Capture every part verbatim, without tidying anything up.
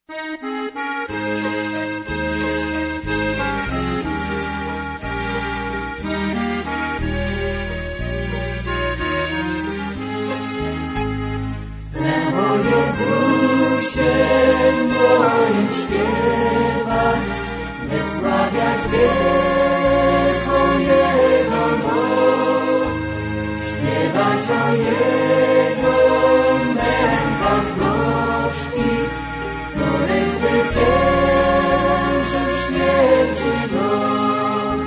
Moim śpiewać, wysławiać wielką Jego moc, śpiewać o Jego mękach gorzkich, który zwyciężył śmierć i noc.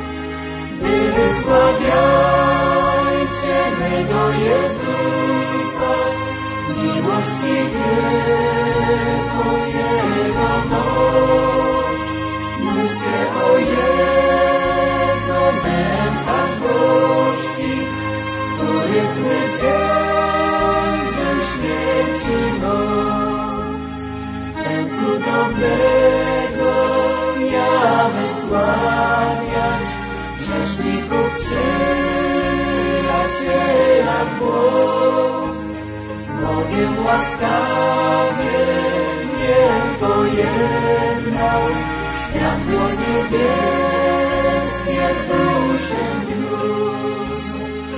Wysławiajcie mego Jezusa, miłości wielką Jego moc. Mówcie o Jego mękach gorzkich, który zwyciężył śmierć i noc. Chcę cudownego ja wysławiać, grzeszników przyjaciela głos. Z Bogiem łaskawym mnie pojednał, światło niebieskie w duszę wniósł.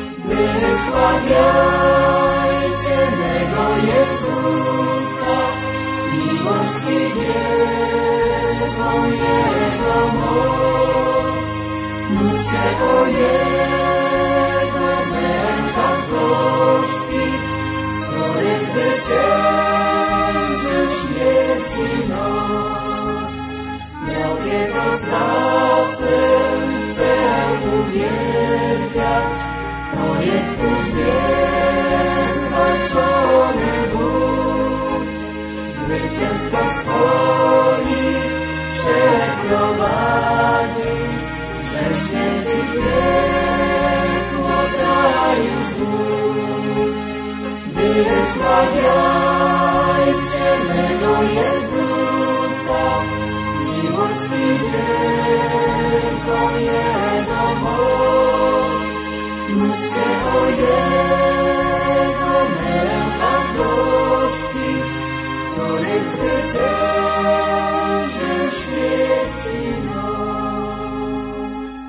Wysławiajcie mego Jezusa, miłości wielką Jego moc. Mówcie o Jego mękach gorzkich, który zwyciężył śmierć i noc. Drogiego zbawcę chcę uwielbiać, to jest ów niezwalczony wódz. Zwycięstwo swoich przeprowadzi, grzesznierzy piekło dają złóż. Wysławiajcie mego Jezusa, miłości wielką Jego moc. Mówcie o Jego mękach gorzkich, który zwyciężył śmierć i noc.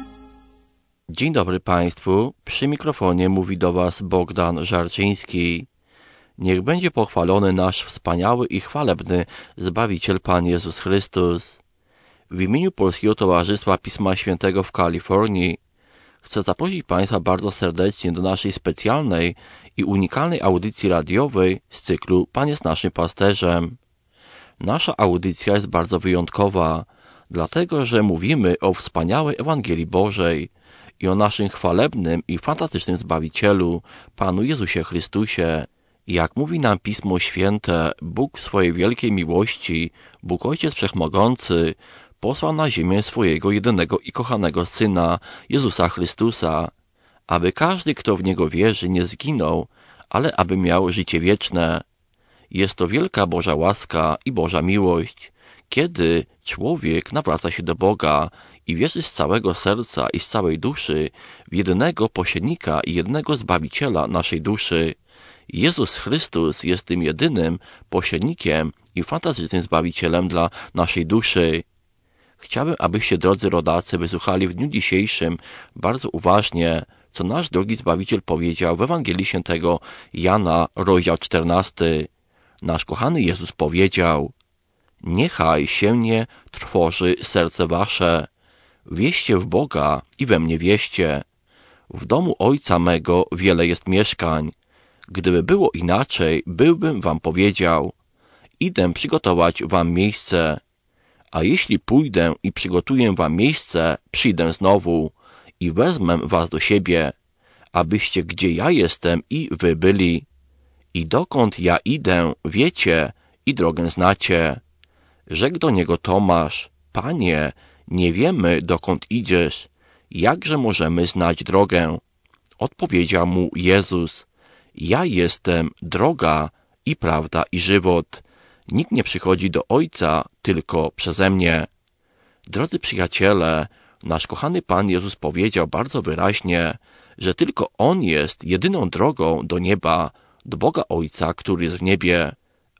Dzień dobry Państwu, przy mikrofonie mówi do Was Bogdan Żarczyński. Niech będzie pochwalony nasz wspaniały i chwalebny Zbawiciel Pan Jezus Chrystus. W imieniu Polskiego Towarzystwa Pisma Świętego w Kalifornii chcę zaprosić Państwa bardzo serdecznie do naszej specjalnej i unikalnej audycji radiowej z cyklu Pan jest naszym pasterzem. Nasza audycja jest bardzo wyjątkowa, dlatego że mówimy o wspaniałej Ewangelii Bożej i o naszym chwalebnym i fantastycznym Zbawicielu, Panu Jezusie Chrystusie. Jak mówi nam Pismo Święte, Bóg w swojej wielkiej miłości, Bóg Ojciec Wszechmogący, posłał na ziemię swojego jedynego i kochanego Syna, Jezusa Chrystusa, aby każdy, kto w Niego wierzy, nie zginął, ale aby miał życie wieczne. Jest to wielka Boża łaska i Boża miłość, kiedy człowiek nawraca się do Boga i wierzy z całego serca i z całej duszy w jedynego pośrednika i jednego Zbawiciela naszej duszy. Jezus Chrystus jest tym jedynym pośrednikiem i fantastycznym Zbawicielem dla naszej duszy. Chciałbym, abyście, drodzy rodacy, wysłuchali w dniu dzisiejszym bardzo uważnie, co nasz drogi Zbawiciel powiedział w Ewangelii Świętego Jana, rozdział czternasty. Nasz kochany Jezus powiedział: niechaj się nie trwoży serce wasze. Wierzcie w Boga i we mnie wierzcie. W domu Ojca mego wiele jest mieszkań. Gdyby było inaczej, byłbym wam powiedział: idę przygotować wam miejsce. A jeśli pójdę i przygotuję wam miejsce, przyjdę znowu i wezmę was do siebie, abyście gdzie ja jestem i wy byli. I dokąd ja idę, wiecie i drogę znacie. Rzekł do niego Tomasz: Panie, nie wiemy, dokąd idziesz. Jakże możemy znać drogę? Odpowiedział mu Jezus: ja jestem droga i prawda i żywot. Nikt nie przychodzi do Ojca tylko przeze mnie. Drodzy przyjaciele, nasz kochany Pan Jezus powiedział bardzo wyraźnie, że tylko On jest jedyną drogą do nieba, do Boga Ojca, który jest w niebie.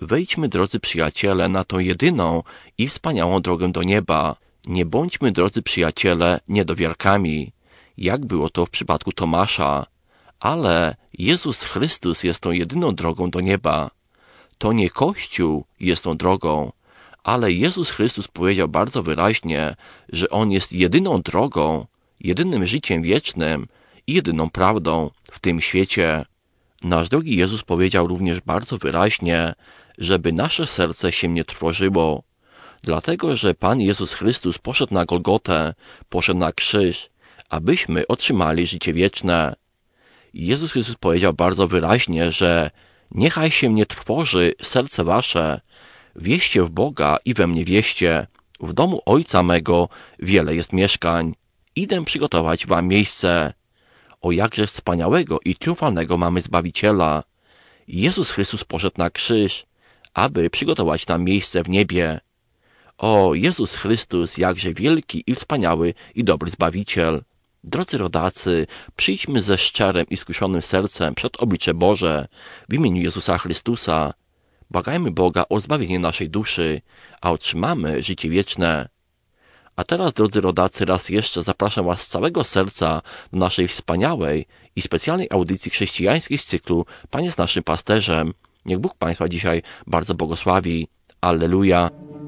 Wejdźmy, drodzy przyjaciele, na tą jedyną i wspaniałą drogę do nieba. Nie bądźmy, drodzy przyjaciele, niedowiarkami, jak było to w przypadku Tomasza, ale Jezus Chrystus jest tą jedyną drogą do nieba. To nie Kościół jest tą drogą, ale Jezus Chrystus powiedział bardzo wyraźnie, że On jest jedyną drogą, jedynym życiem wiecznym i jedyną prawdą w tym świecie. Nasz drogi Jezus powiedział również bardzo wyraźnie, żeby nasze serce się nie trwożyło, dlatego że Pan Jezus Chrystus poszedł na Golgotę, poszedł na krzyż, abyśmy otrzymali życie wieczne. Jezus Chrystus powiedział bardzo wyraźnie, że niechaj się nie trwoży serce wasze, wieście w Boga i we mnie wieście. W domu Ojca mego wiele jest mieszkań. Idę przygotować wam miejsce. O jakże wspaniałego i triumfalnego mamy Zbawiciela. Jezus Chrystus poszedł na krzyż, aby przygotować nam miejsce w niebie. O, Jezus Chrystus, jakże wielki i wspaniały i dobry Zbawiciel. Drodzy rodacy, przyjdźmy ze szczerym i skruszonym sercem przed oblicze Boże w imieniu Jezusa Chrystusa. Błagajmy Boga o zbawienie naszej duszy, a otrzymamy życie wieczne. A teraz, drodzy rodacy, raz jeszcze zapraszam was z całego serca do naszej wspaniałej i specjalnej audycji chrześcijańskiej z cyklu Pan jest naszym pasterzem. Niech Bóg Państwa dzisiaj bardzo błogosławi. Alleluja.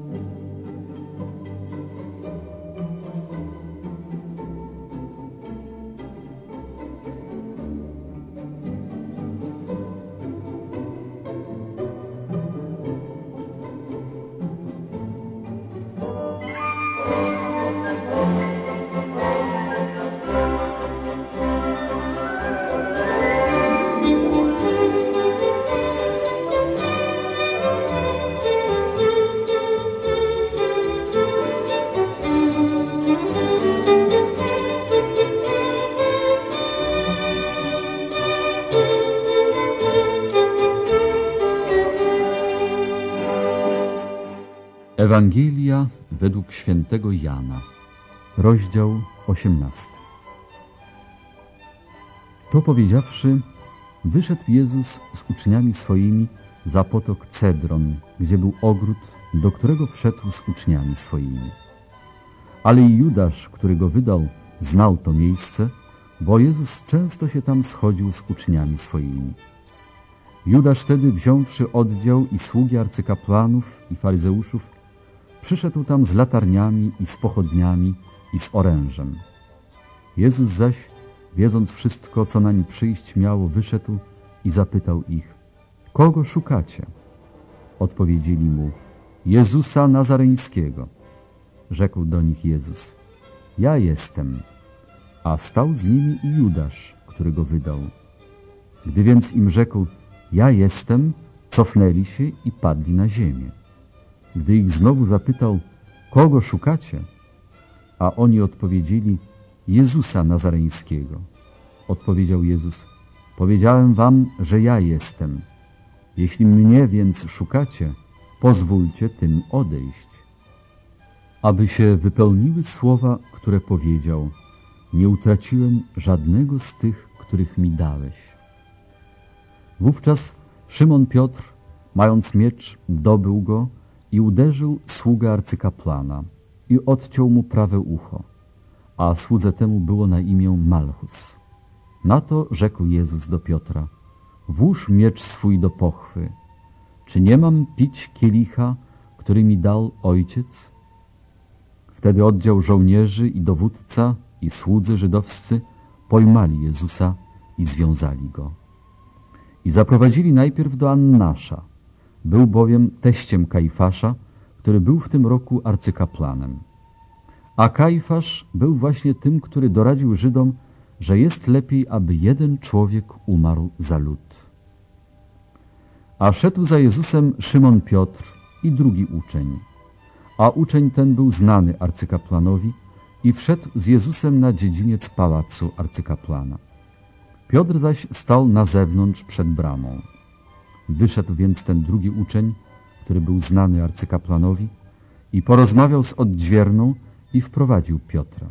Ewangelia według świętego Jana, rozdział osiemnasty. To powiedziawszy, wyszedł Jezus z uczniami swoimi za potok Cedron, gdzie był ogród, do którego wszedł z uczniami swoimi. Ale i Judasz, który go wydał, znał to miejsce, bo Jezus często się tam schodził z uczniami swoimi. Judasz tedy, wziąwszy oddział i sługi arcykapłanów i faryzeuszów, przyszedł tam z latarniami i z pochodniami i z orężem. Jezus zaś, wiedząc wszystko, co nań przyjść miało, wyszedł i zapytał ich: kogo szukacie? Odpowiedzieli mu: Jezusa Nazareńskiego. Rzekł do nich Jezus: ja jestem. A stał z nimi i Judasz, który go wydał. Gdy więc im rzekł: ja jestem, cofnęli się i padli na ziemię. Gdy ich znowu zapytał: kogo szukacie? A oni odpowiedzieli: Jezusa Nazareńskiego. Odpowiedział Jezus: powiedziałem wam, że ja jestem. Jeśli mnie więc szukacie, pozwólcie tym odejść. Aby się wypełniły słowa, które powiedział: nie utraciłem żadnego z tych, których mi dałeś. Wówczas Szymon Piotr, mając miecz, dobył go i uderzył sługę arcykapłana i odciął mu prawe ucho, a słudze temu było na imię Malchus. Na to rzekł Jezus do Piotra: włóż miecz swój do pochwy. Czy nie mam pić kielicha, który mi dał Ojciec? Wtedy oddział żołnierzy i dowódca i słudzy żydowscy pojmali Jezusa i związali go. I zaprowadzili najpierw do Annasza. Był bowiem teściem Kajfasza, który był w tym roku arcykapłanem. A Kajfasz był właśnie tym, który doradził Żydom, że jest lepiej, aby jeden człowiek umarł za lud. A szedł za Jezusem Szymon Piotr i drugi uczeń. A uczeń ten był znany arcykapłanowi i wszedł z Jezusem na dziedziniec pałacu arcykapłana. Piotr zaś stał na zewnątrz przed bramą. Wyszedł więc ten drugi uczeń, który był znany arcykapłanowi, i porozmawiał z odźwierną i wprowadził Piotra.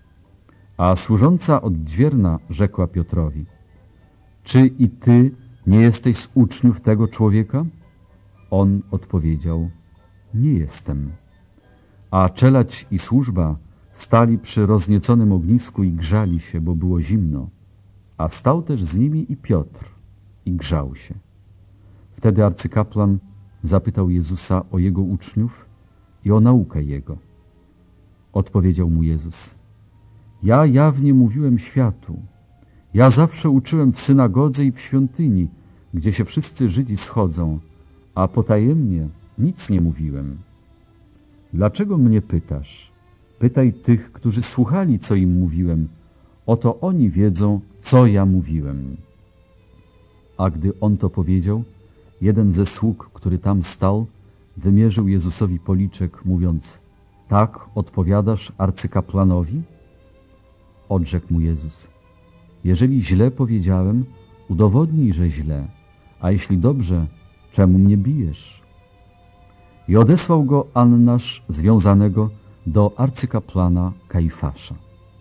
A służąca odźwierna rzekła Piotrowi: czy i ty nie jesteś z uczniów tego człowieka? On odpowiedział: nie jestem. A czelać i służba stali przy roznieconym ognisku i grzali się, bo było zimno. A stał też z nimi i Piotr i grzał się. Wtedy arcykapłan zapytał Jezusa o jego uczniów i o naukę jego. Odpowiedział mu Jezus: ja jawnie mówiłem światu. Ja zawsze uczyłem w synagodze i w świątyni, gdzie się wszyscy Żydzi schodzą, a potajemnie nic nie mówiłem. Dlaczego mnie pytasz? Pytaj tych, którzy słuchali, co im mówiłem. Oto oni wiedzą, co ja mówiłem. A gdy on to powiedział, jeden ze sług, który tam stał, wymierzył Jezusowi policzek, mówiąc: tak odpowiadasz arcykapłanowi? Odrzekł mu Jezus: jeżeli źle powiedziałem, udowodnij, że źle, a jeśli dobrze, czemu mnie bijesz? I odesłał go Annasz związanego do arcykapłana Kajfasza.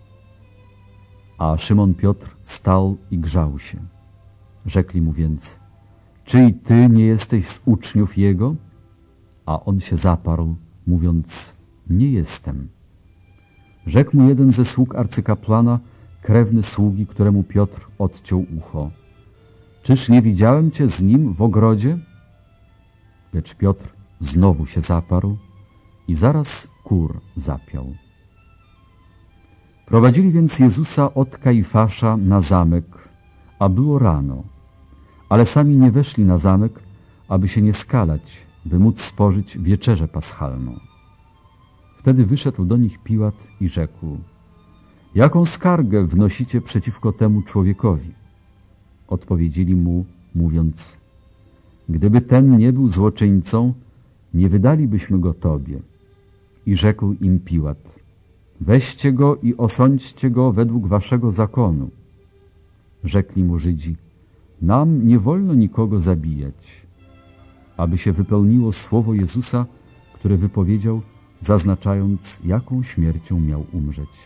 A Szymon Piotr stał i grzał się. Rzekli mu więc: czy i ty nie jesteś z uczniów jego? A on się zaparł, mówiąc: nie jestem. Rzekł mu jeden ze sług arcykapłana, krewny sługi, któremu Piotr odciął ucho: czyż nie widziałem cię z nim w ogrodzie? Lecz Piotr znowu się zaparł i zaraz kur zapiał. Prowadzili więc Jezusa od Kajfasza na zamek, a było rano, ale sami nie weszli na zamek, aby się nie skalać, by móc spożyć wieczerzę paschalną. Wtedy wyszedł do nich Piłat i rzekł: jaką skargę wnosicie przeciwko temu człowiekowi? Odpowiedzieli mu, mówiąc: gdyby ten nie był złoczyńcą, nie wydalibyśmy go tobie. I rzekł im Piłat: weźcie go i osądźcie go według waszego zakonu. Rzekli mu Żydzi: nam nie wolno nikogo zabijać. Aby się wypełniło słowo Jezusa, które wypowiedział, zaznaczając, jaką śmiercią miał umrzeć.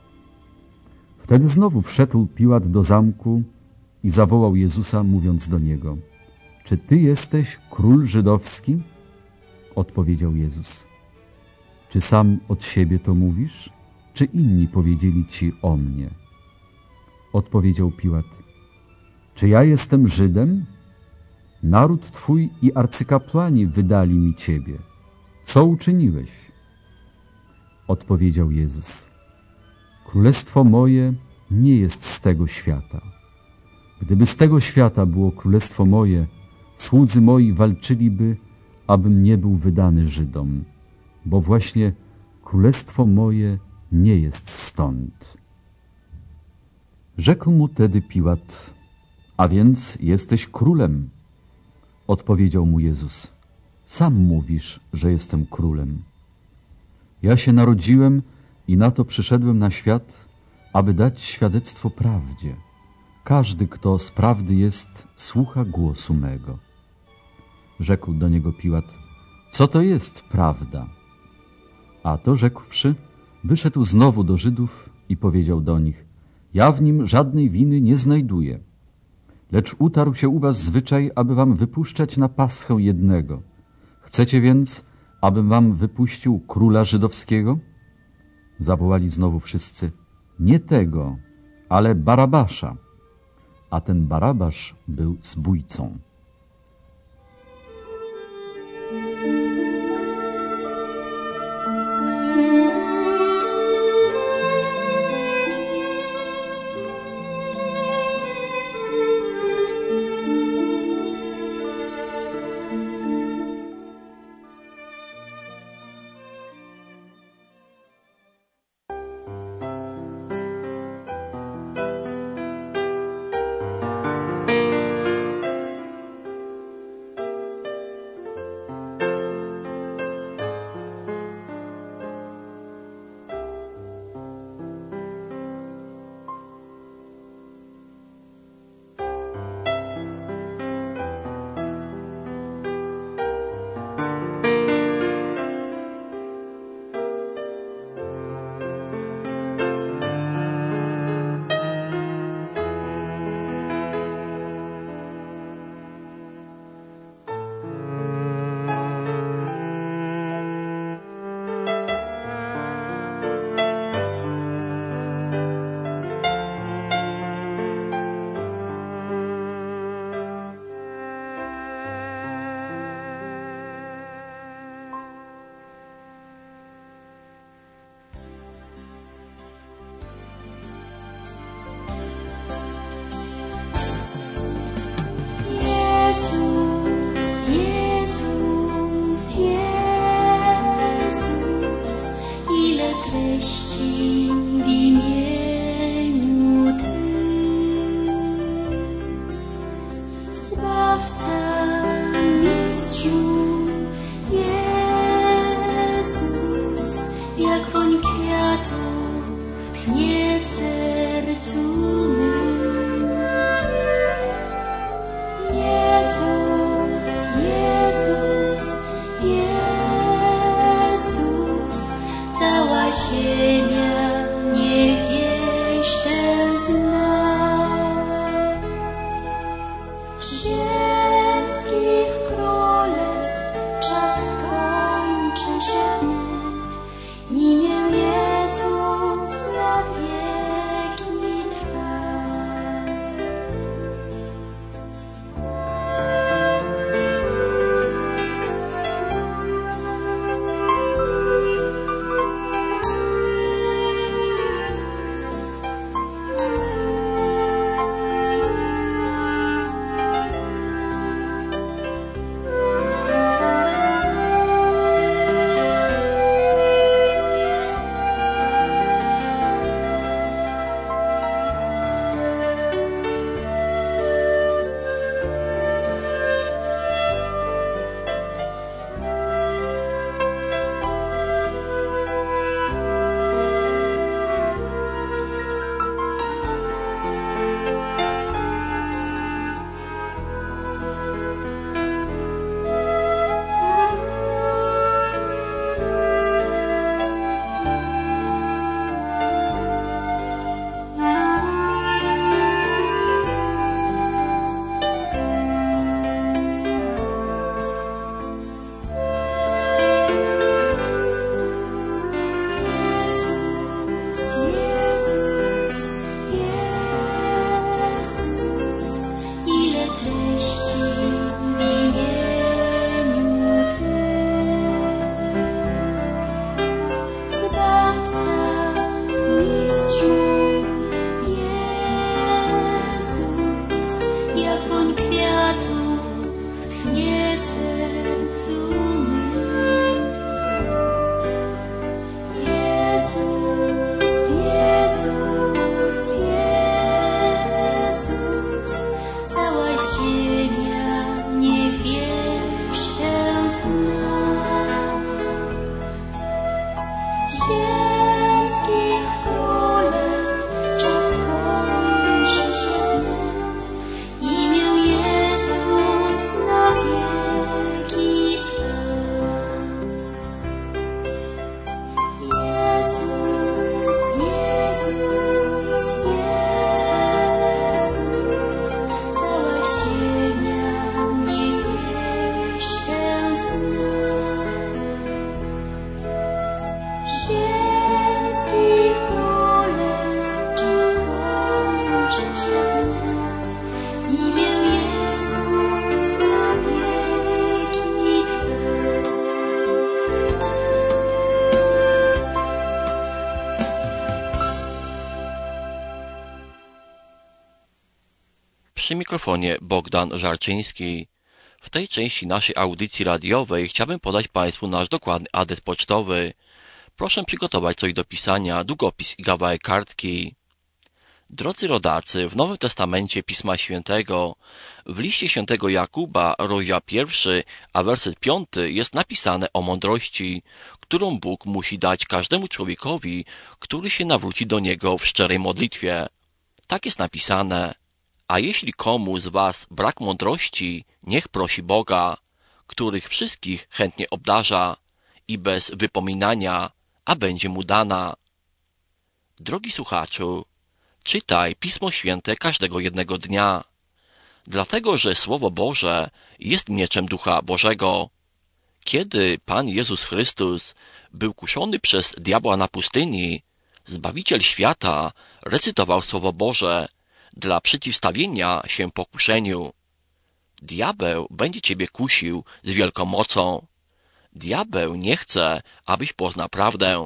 Wtedy znowu wszedł Piłat do zamku i zawołał Jezusa, mówiąc do niego: czy ty jesteś król żydowski? Odpowiedział Jezus: czy sam od siebie to mówisz, czy inni powiedzieli ci o mnie? Odpowiedział Piłat: czy ja jestem Żydem? Naród twój i arcykapłani wydali mi ciebie. Co uczyniłeś? Odpowiedział Jezus: królestwo moje nie jest z tego świata. Gdyby z tego świata było królestwo moje, słudzy moi walczyliby, abym nie był wydany Żydom, bo właśnie królestwo moje nie jest stąd. Rzekł mu tedy Piłat: a więc jesteś królem? Odpowiedział mu Jezus: sam mówisz, że jestem królem. Ja się narodziłem i na to przyszedłem na świat, aby dać świadectwo prawdzie. Każdy, kto z prawdy jest, słucha głosu mego. Rzekł do niego Piłat: co to jest prawda? A to rzekłszy, wyszedł znowu do Żydów i powiedział do nich: ja w nim żadnej winy nie znajduję. Lecz utarł się u was zwyczaj, aby wam wypuszczać na paschę jednego. Chcecie więc, abym wam wypuścił króla żydowskiego? Zawołali znowu wszyscy: nie tego, ale Barabasza. A ten Barabasz był zbójcą. Przy mikrofonie Bogdan Żarczyński. W tej części naszej audycji radiowej chciałbym podać Państwu nasz dokładny adres pocztowy. Proszę przygotować coś do pisania, długopis i kawałek kartki. Drodzy rodacy, w Nowym Testamencie Pisma Świętego, w liście świętego Jakuba, rozdział pierwszy, a werset piąty jest napisane o mądrości, którą Bóg musi dać każdemu człowiekowi, który się nawróci do Niego w szczerej modlitwie. Tak jest napisane: a jeśli komu z was brak mądrości, niech prosi Boga, których wszystkich chętnie obdarza i bez wypominania, a będzie mu dana. Drogi słuchaczu, czytaj Pismo Święte każdego jednego dnia, dlatego że Słowo Boże jest mieczem Ducha Bożego. Kiedy Pan Jezus Chrystus był kuszony przez diabła na pustyni, Zbawiciel świata recytował Słowo Boże dla przeciwstawienia się pokuszeniu. Diabeł będzie ciebie kusił z wielką mocą. Diabeł nie chce, abyś poznał prawdę.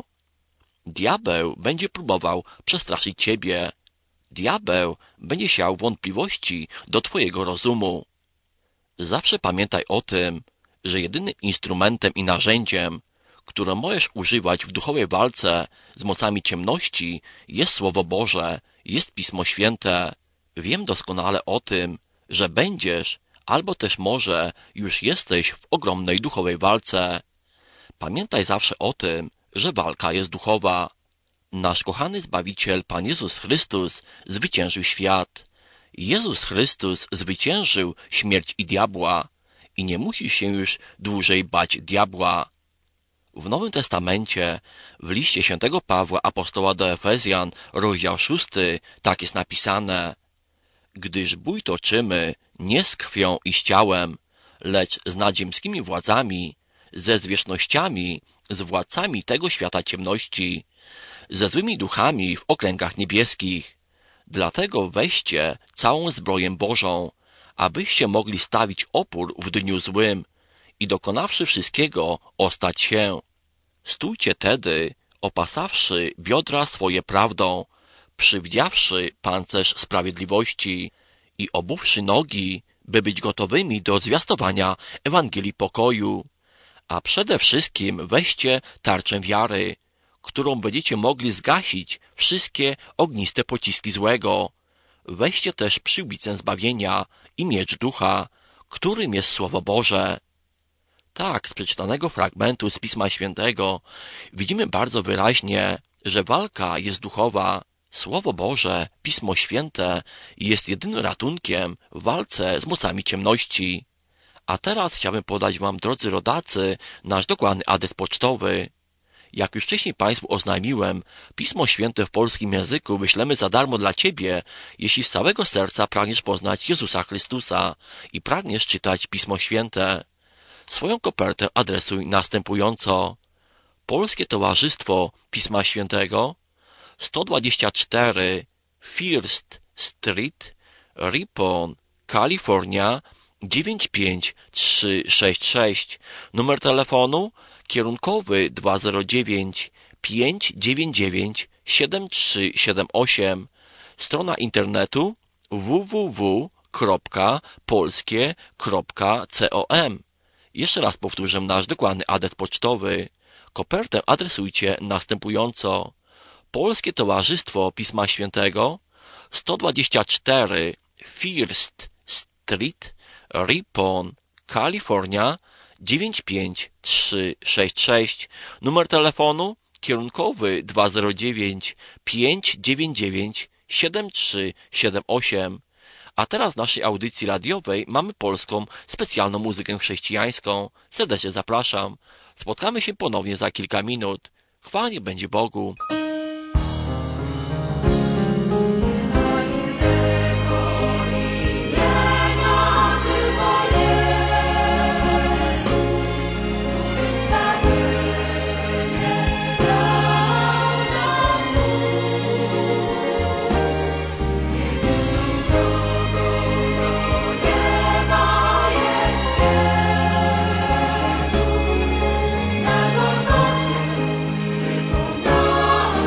Diabeł będzie próbował przestraszyć ciebie. Diabeł będzie siał wątpliwości do twojego rozumu. Zawsze pamiętaj o tym, że jedynym instrumentem i narzędziem, które możesz używać w duchowej walce z mocami ciemności, jest Słowo Boże, jest Pismo Święte. Wiem doskonale o tym, że będziesz, albo też może już jesteś w ogromnej duchowej walce. Pamiętaj zawsze o tym, że walka jest duchowa. Nasz kochany Zbawiciel, Pan Jezus Chrystus, zwyciężył świat. Jezus Chrystus zwyciężył śmierć i diabła i nie musi się już dłużej bać diabła. W Nowym Testamencie, w liście świętego Pawła apostoła do Efezjan, rozdział szósty, tak jest napisane: Gdyż bój toczymy nie z krwią i z ciałem, lecz z nadziemskimi władzami, ze zwierzchnościami, z władcami tego świata ciemności, ze złymi duchami w okręgach niebieskich. Dlatego weźcie całą zbroję Bożą, abyście mogli stawić opór w dniu złym i dokonawszy wszystkiego ostać się. Stójcie tedy, opasawszy biodra swoje prawdą, przywdziawszy pancerz sprawiedliwości i obuwszy nogi, by być gotowymi do zwiastowania Ewangelii pokoju. A przede wszystkim weźcie tarczę wiary, którą będziecie mogli zgasić wszystkie ogniste pociski złego. Weźcie też przyłbicę zbawienia i miecz ducha, którym jest Słowo Boże. Tak, z przeczytanego fragmentu z Pisma Świętego widzimy bardzo wyraźnie, że walka jest duchowa. Słowo Boże, Pismo Święte, jest jedynym ratunkiem w walce z mocami ciemności. A teraz chciałbym podać Wam, drodzy rodacy, nasz dokładny adres pocztowy. Jak już wcześniej Państwu oznajmiłem, Pismo Święte w polskim języku wyślemy za darmo dla Ciebie, jeśli z całego serca pragniesz poznać Jezusa Chrystusa i pragniesz czytać Pismo Święte. Swoją kopertę adresuj następująco: Polskie Towarzystwo Pisma Świętego, sto dwadzieścia cztery First Street, Ripon, Kalifornia dziewięć pięć trzy sześć sześć. Numer telefonu kierunkowy dwa zero dziewięć pięć dziewięć dziewięć siedem trzy siedem osiem. Strona internetu w w w kropka polskie kropka com. Jeszcze raz powtórzę nasz dokładny adres pocztowy. Kopertę adresujcie następująco: Polskie Towarzystwo Pisma Świętego, sto dwadzieścia cztery First Street, Ripon, Kalifornia dziewięć pięć trzy sześć sześć. Numer telefonu kierunkowy dwa zero dziewięć pięć dziewięć dziewięć siedem trzy siedem osiem. A teraz w naszej audycji radiowej mamy polską specjalną muzykę chrześcijańską. Serdecznie zapraszam. Spotkamy się ponownie za kilka minut. Chwała niech będzie Bogu. Na Golgocie wykonał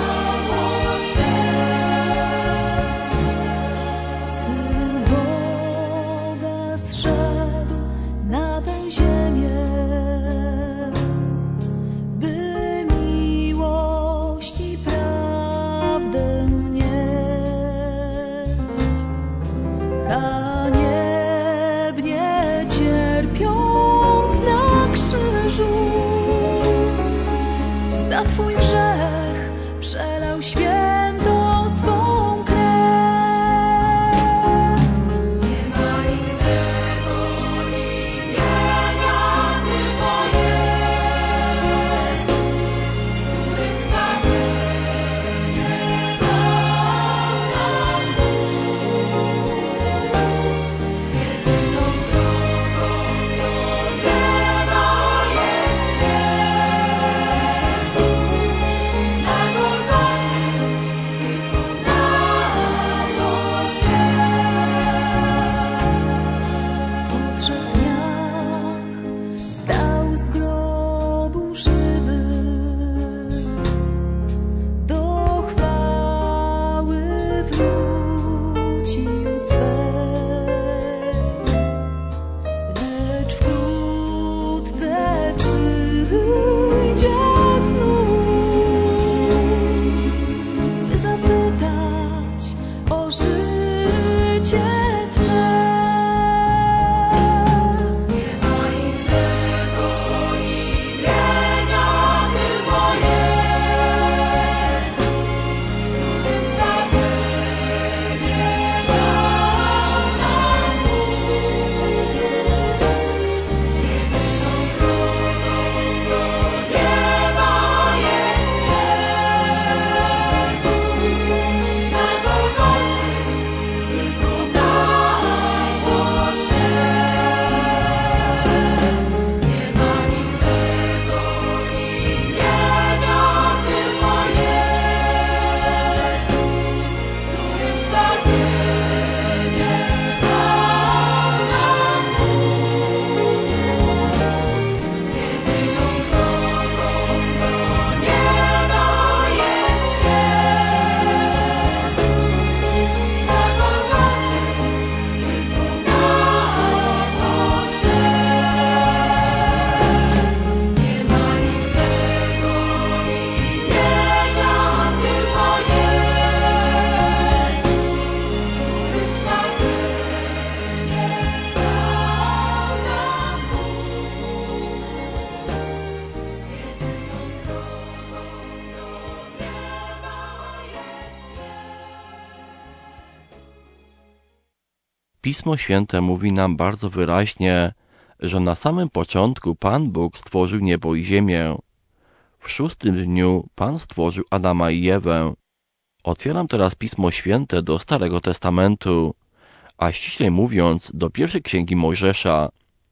Pismo Święte mówi nam bardzo wyraźnie, że na samym początku Pan Bóg stworzył niebo i ziemię. W szóstym dniu Pan stworzył Adama i Ewę. Otwieram teraz Pismo Święte do Starego Testamentu, a ściślej mówiąc do pierwszej księgi Mojżesza.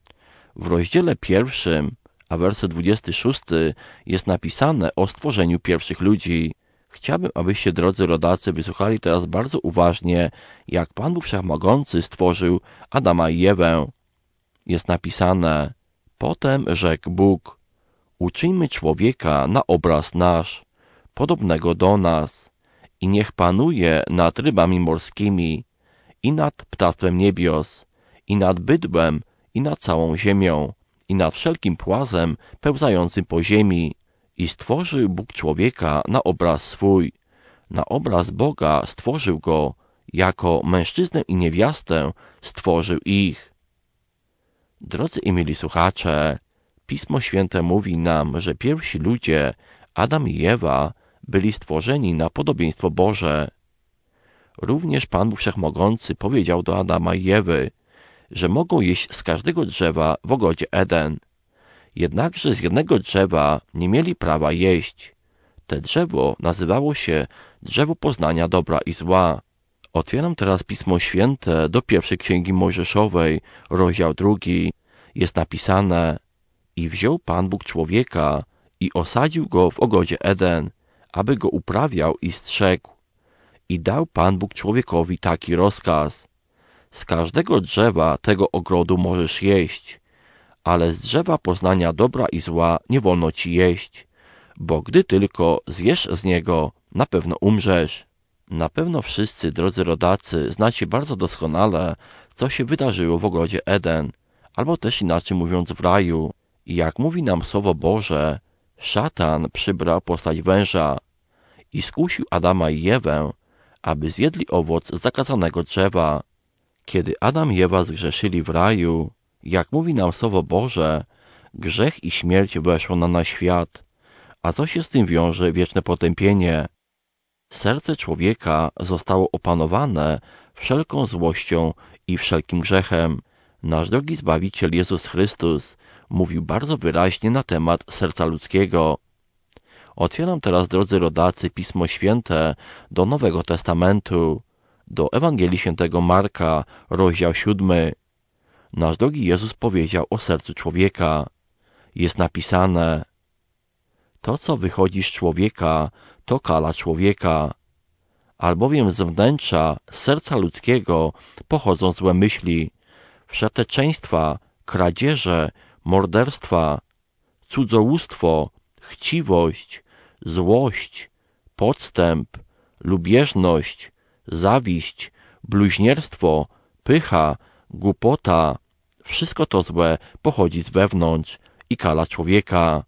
W rozdziale pierwszym, a werset dwudziesty szósty jest napisane o stworzeniu pierwszych ludzi. Chciałbym, abyście, drodzy rodacy, wysłuchali teraz bardzo uważnie, jak Pan Bóg Wszechmogący stworzył Adama i Ewę. Jest napisane: potem rzekł Bóg: uczyńmy człowieka na obraz nasz, podobnego do nas, i niech panuje nad rybami morskimi, i nad ptactwem niebios, i nad bydłem, i nad całą ziemią, i nad wszelkim płazem pełzającym po ziemi. I stworzył Bóg człowieka na obraz swój. Na obraz Boga stworzył go, jako mężczyznę i niewiastę stworzył ich. Drodzy i mili słuchacze, Pismo Święte mówi nam, że pierwsi ludzie, Adam i Ewa, byli stworzeni na podobieństwo Boże. Również Pan Bóg Wszechmogący powiedział do Adama i Ewy, że mogą jeść z każdego drzewa w ogrodzie Eden. Jednakże z jednego drzewa nie mieli prawa jeść. Te drzewo nazywało się drzewo poznania dobra i zła. Otwieram teraz Pismo Święte do pierwszej księgi Mojżeszowej, rozdział drugi. Jest napisane: i wziął Pan Bóg człowieka i osadził go w ogrodzie Eden, aby go uprawiał i strzegł. I dał Pan Bóg człowiekowi taki rozkaz: z każdego drzewa tego ogrodu możesz jeść, ale z drzewa poznania dobra i zła nie wolno ci jeść, bo gdy tylko zjesz z niego, na pewno umrzesz. Na pewno wszyscy, drodzy rodacy, znacie bardzo doskonale, co się wydarzyło w ogrodzie Eden, albo też inaczej mówiąc w raju. I jak mówi nam Słowo Boże, szatan przybrał postać węża i skusił Adama i Ewę, aby zjedli owoc z zakazanego drzewa. Kiedy Adam i Ewa zgrzeszyli w raju, jak mówi nam Słowo Boże, grzech i śmierć weszło na nasz świat, a co się z tym wiąże? Wieczne potępienie. Serce człowieka zostało opanowane wszelką złością i wszelkim grzechem. Nasz drogi Zbawiciel Jezus Chrystus mówił bardzo wyraźnie na temat serca ludzkiego. Otwieram teraz, drodzy rodacy, Pismo Święte do Nowego Testamentu, do Ewangelii Świętego Marka, rozdział siódmy. Nasz drogi Jezus powiedział o sercu człowieka. Jest napisane: to, co wychodzi z człowieka, to kala człowieka. Albowiem z wnętrza serca ludzkiego pochodzą złe myśli, wszeteczeństwa, kradzieże, morderstwa, cudzołóstwo, chciwość, złość, podstęp, lubieżność, zawiść, bluźnierstwo, pycha, głupota. Wszystko to złe pochodzi z wewnątrz i kala człowieka.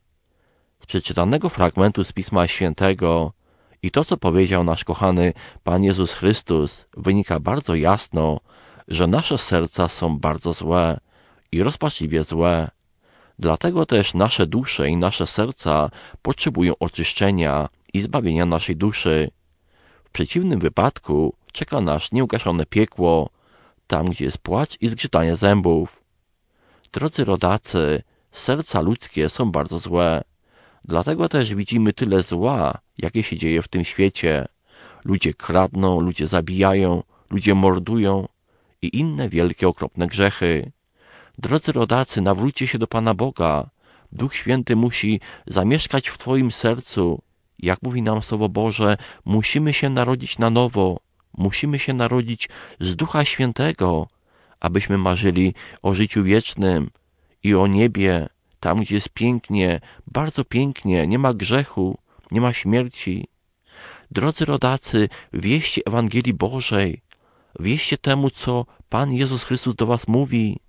Z przeczytanego fragmentu z Pisma Świętego i to, co powiedział nasz kochany Pan Jezus Chrystus, wynika bardzo jasno, że nasze serca są bardzo złe i rozpaczliwie złe. Dlatego też nasze dusze i nasze serca potrzebują oczyszczenia i zbawienia naszej duszy. W przeciwnym wypadku czeka nas nieugaszone piekło, tam gdzie jest płacz i zgrzytanie zębów. Drodzy rodacy, serca ludzkie są bardzo złe. Dlatego też widzimy tyle zła, jakie się dzieje w tym świecie. Ludzie kradną, ludzie zabijają, ludzie mordują i inne wielkie, okropne grzechy. Drodzy rodacy, nawróćcie się do Pana Boga. Duch Święty musi zamieszkać w Twoim sercu. Jak mówi nam Słowo Boże, musimy się narodzić na nowo. Musimy się narodzić z Ducha Świętego, abyśmy marzyli o życiu wiecznym i o niebie, tam gdzie jest pięknie, bardzo pięknie, nie ma grzechu, nie ma śmierci. Drodzy rodacy, wieście Ewangelii Bożej, wieście temu, co Pan Jezus Chrystus do was mówi.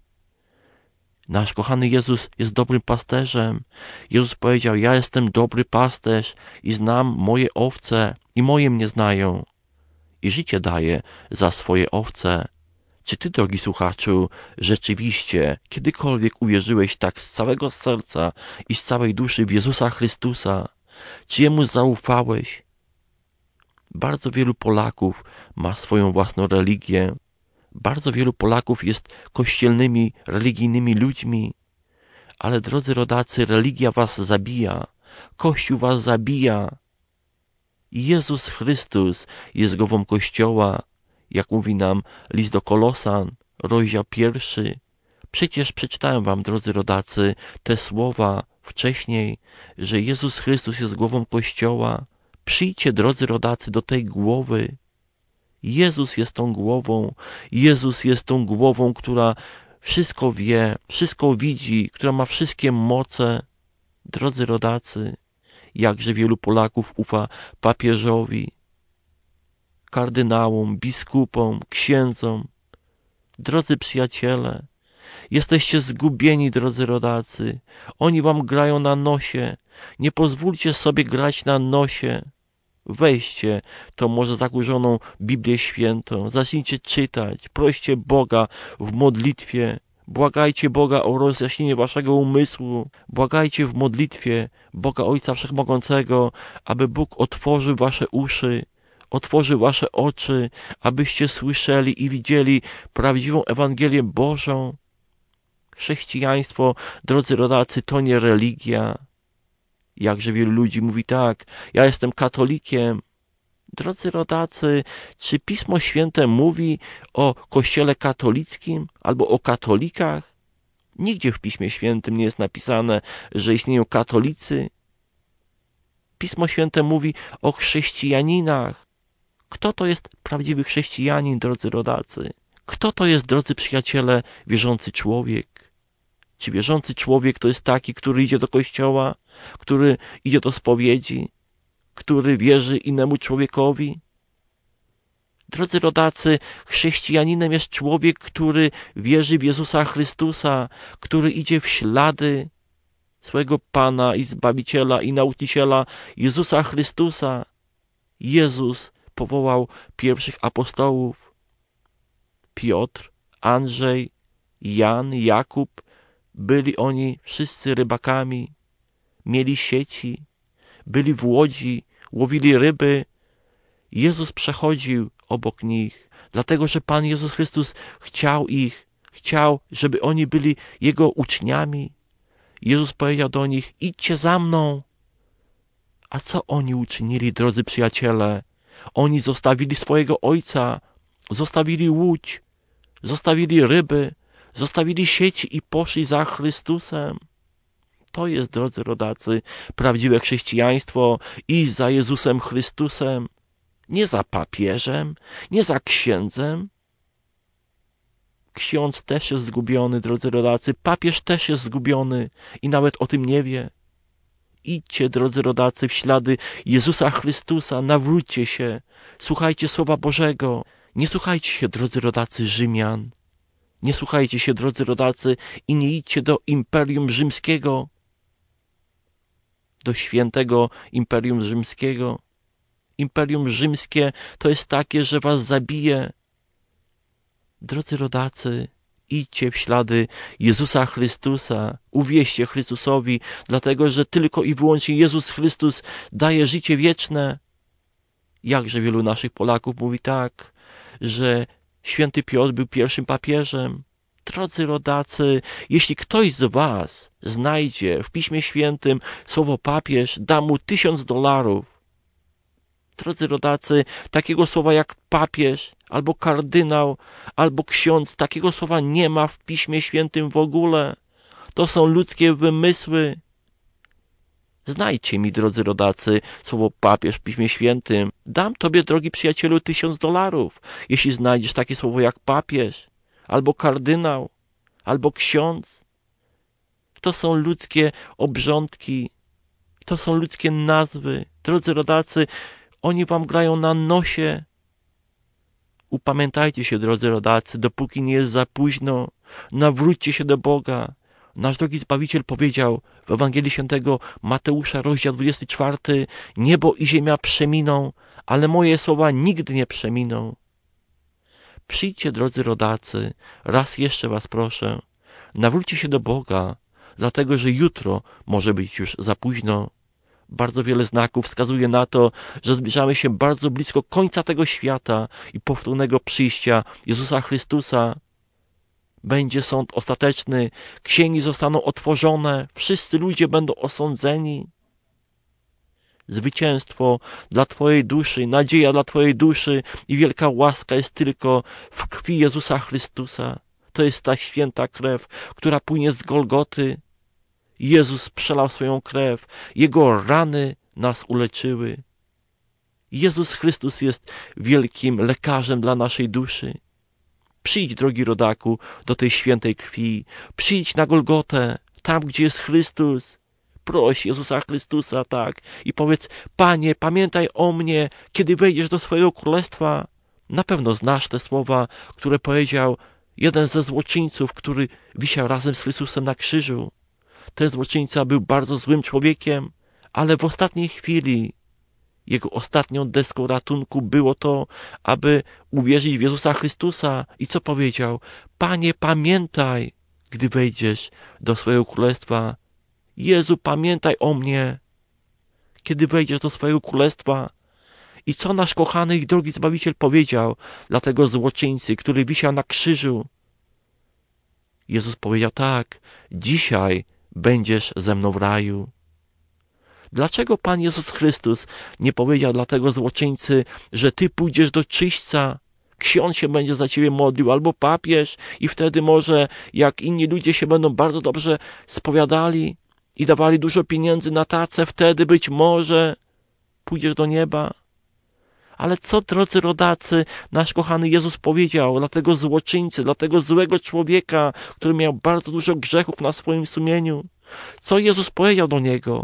Nasz kochany Jezus jest dobrym pasterzem. Jezus powiedział: ja jestem dobry pasterz i znam moje owce i moje mnie znają. I życie daje za swoje owce. Czy ty, drogi słuchaczu, rzeczywiście kiedykolwiek uwierzyłeś tak z całego serca i z całej duszy w Jezusa Chrystusa? Czy Jemu zaufałeś? Bardzo wielu Polaków ma swoją własną religię, Bardzo wielu Polaków jest kościelnymi, religijnymi ludźmi, ale drodzy rodacy, religia was zabija, Kościół was zabija. Jezus Chrystus jest głową Kościoła, jak mówi nam list do Kolosan, rozdział pierwszy. Przecież przeczytałem wam, drodzy rodacy, te słowa wcześniej, że Jezus Chrystus jest głową Kościoła. Przyjdźcie, drodzy rodacy, do tej głowy. Jezus jest tą głową. Jezus jest tą głową, która wszystko wie, wszystko widzi, która ma wszystkie moce. Drodzy rodacy, jakże wielu Polaków ufa papieżowi, kardynałom, biskupom, księdzom. Drodzy przyjaciele, jesteście zgubieni, drodzy rodacy. Oni wam grają na nosie. Nie pozwólcie sobie grać na nosie. Weźcie tą może zakurzoną Biblię Świętą, zacznijcie czytać, proście Boga w modlitwie, błagajcie Boga o rozjaśnienie waszego umysłu, błagajcie w modlitwie Boga Ojca Wszechmogącego, aby Bóg otworzył wasze uszy, otworzył wasze oczy, abyście słyszeli i widzieli prawdziwą Ewangelię Bożą. Chrześcijaństwo, drodzy rodacy, to nie religia. Jakże wielu ludzi mówi tak, ja jestem katolikiem. Drodzy rodacy, czy Pismo Święte mówi o Kościele katolickim albo o katolikach? Nigdzie w Piśmie Świętym nie jest napisane, że istnieją katolicy. Pismo Święte mówi o chrześcijaninach. Kto to jest prawdziwy chrześcijanin, drodzy rodacy? Kto to jest, drodzy przyjaciele, wierzący człowiek? Czy wierzący człowiek to jest taki, który idzie do kościoła, który idzie do spowiedzi, który wierzy innemu człowiekowi? Drodzy rodacy, chrześcijaninem jest człowiek, który wierzy w Jezusa Chrystusa, który idzie w ślady swojego Pana i Zbawiciela i Nauczyciela Jezusa Chrystusa. Jezus powołał pierwszych apostołów. Piotr, Andrzej, Jan, Jakub, byli oni wszyscy rybakami, mieli sieci, byli w łodzi, łowili ryby. Jezus przechodził obok nich, dlatego że Pan Jezus Chrystus chciał ich, chciał, żeby oni byli Jego uczniami. Jezus powiedział do nich, idźcie za mną. A co oni uczynili, drodzy przyjaciele? Oni zostawili swojego Ojca, zostawili łódź, zostawili ryby, zostawili sieci i poszli za Chrystusem. To jest, drodzy rodacy, prawdziwe chrześcijaństwo, iść za Jezusem Chrystusem. Nie za papieżem, nie za księdzem. Ksiądz też jest zgubiony, drodzy rodacy, papież też jest zgubiony i nawet o tym nie wie. Idźcie, drodzy rodacy, w ślady Jezusa Chrystusa, nawróćcie się, słuchajcie Słowa Bożego. Nie słuchajcie się, drodzy rodacy, Rzymian. Nie słuchajcie się, drodzy rodacy, i nie idźcie do Imperium Rzymskiego, do świętego Imperium Rzymskiego. Imperium Rzymskie to jest takie, że was zabije. Drodzy rodacy, idźcie w ślady Jezusa Chrystusa, uwierzcie Chrystusowi, dlatego że tylko i wyłącznie Jezus Chrystus daje życie wieczne. Jakże wielu naszych Polaków mówi tak, że święty Piotr był pierwszym papieżem. Drodzy rodacy, jeśli ktoś z was znajdzie w Piśmie Świętym słowo papież, da mu tysiąc dolarów. Drodzy rodacy, takiego słowa jak papież, albo kardynał, albo ksiądz, takiego słowa nie ma w Piśmie Świętym w ogóle. To są ludzkie wymysły. Znajdźcie mi, drodzy rodacy, słowo papież w Piśmie Świętym. Dam tobie, drogi przyjacielu, tysiąc dolarów, jeśli znajdziesz takie słowo jak papież, albo kardynał, albo ksiądz. To są ludzkie obrządki, to są ludzkie nazwy. Drodzy rodacy, oni wam grają na nosie. Upamiętajcie się, drodzy rodacy, dopóki nie jest za późno. Nawróćcie się do Boga. Nasz drogi Zbawiciel powiedział w Ewangelii Świętego Mateusza, rozdział dwudziesty czwarty, niebo i ziemia przeminą, ale moje słowa nigdy nie przeminą. Przyjdźcie, drodzy rodacy, raz jeszcze was proszę, nawróćcie się do Boga, dlatego że jutro może być już za późno. Bardzo wiele znaków wskazuje na to, że zbliżamy się bardzo blisko końca tego świata i powtórnego przyjścia Jezusa Chrystusa. Będzie sąd ostateczny, księgi zostaną otworzone, wszyscy ludzie będą osądzeni. Zwycięstwo dla Twojej duszy, nadzieja dla Twojej duszy i wielka łaska jest tylko w krwi Jezusa Chrystusa. To jest ta święta krew, która płynie z Golgoty. Jezus przelał swoją krew, Jego rany nas uleczyły. Jezus Chrystus jest wielkim lekarzem dla naszej duszy. Przyjdź, drogi rodaku, do tej świętej krwi. Przyjdź na Golgotę, tam, gdzie jest Chrystus. Proś Jezusa Chrystusa, tak, i powiedz: Panie, pamiętaj o mnie, kiedy wejdziesz do swojego królestwa. Na pewno znasz te słowa, które powiedział jeden ze złoczyńców, który wisiał razem z Chrystusem na krzyżu. Ten złoczyńca był bardzo złym człowiekiem, ale w ostatniej chwili jego ostatnią deską ratunku było to, aby uwierzyć w Jezusa Chrystusa. I co powiedział? Panie, pamiętaj, gdy wejdziesz do swojego królestwa. Jezu, pamiętaj o mnie, kiedy wejdziesz do swojego królestwa. I co nasz kochany i drogi Zbawiciel powiedział dla tego złoczyńcy, który wisiał na krzyżu? Jezus powiedział tak: dzisiaj będziesz ze mną w raju. Dlaczego Pan Jezus Chrystus nie powiedział dla tego złoczyńcy, że ty pójdziesz do czyśćca, ksiądz się będzie za ciebie modlił, albo papież, i wtedy może, jak inni ludzie się będą bardzo dobrze spowiadali i dawali dużo pieniędzy na tacę, wtedy być może pójdziesz do nieba? Ale co, drodzy rodacy, nasz kochany Jezus powiedział dla tego złoczyńcy, dla tego złego człowieka, który miał bardzo dużo grzechów na swoim sumieniu? Co Jezus powiedział do niego?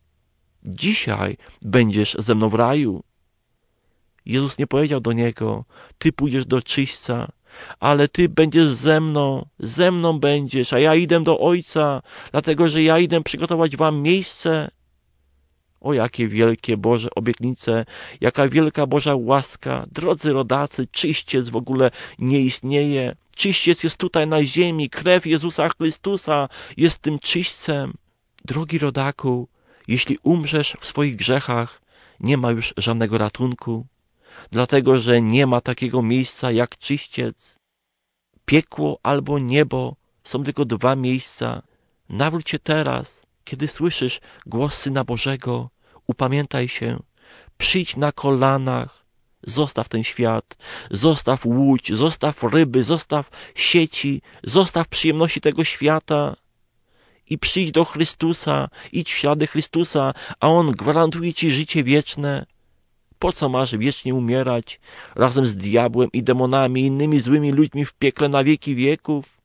Dzisiaj będziesz ze mną w raju. Jezus nie powiedział do niego: ty pójdziesz do czyśćca, ale ty będziesz ze mną, ze mną będziesz, a ja idę do Ojca, dlatego że ja idę przygotować wam miejsce. O, jakie wielkie Boże obietnice, jaka wielka Boża łaska. Drodzy rodacy, czyściec w ogóle nie istnieje. Czyściec jest tutaj na ziemi, krew Jezusa Chrystusa jest tym czyśćcem. Drogi rodaku, jeśli umrzesz w swoich grzechach, nie ma już żadnego ratunku, dlatego że nie ma takiego miejsca jak czyściec. Piekło albo niebo są tylko dwa miejsca. Nawróć się teraz, kiedy słyszysz głos Syna Bożego. Upamiętaj się, przyjdź na kolanach, zostaw ten świat, zostaw łódź, zostaw ryby, zostaw sieci, zostaw przyjemności tego świata i przyjdź do Chrystusa, idź w ślady Chrystusa, a On gwarantuje ci życie wieczne. Po co masz wiecznie umierać razem z diabłem i demonami i innymi złymi ludźmi w piekle na wieki wieków?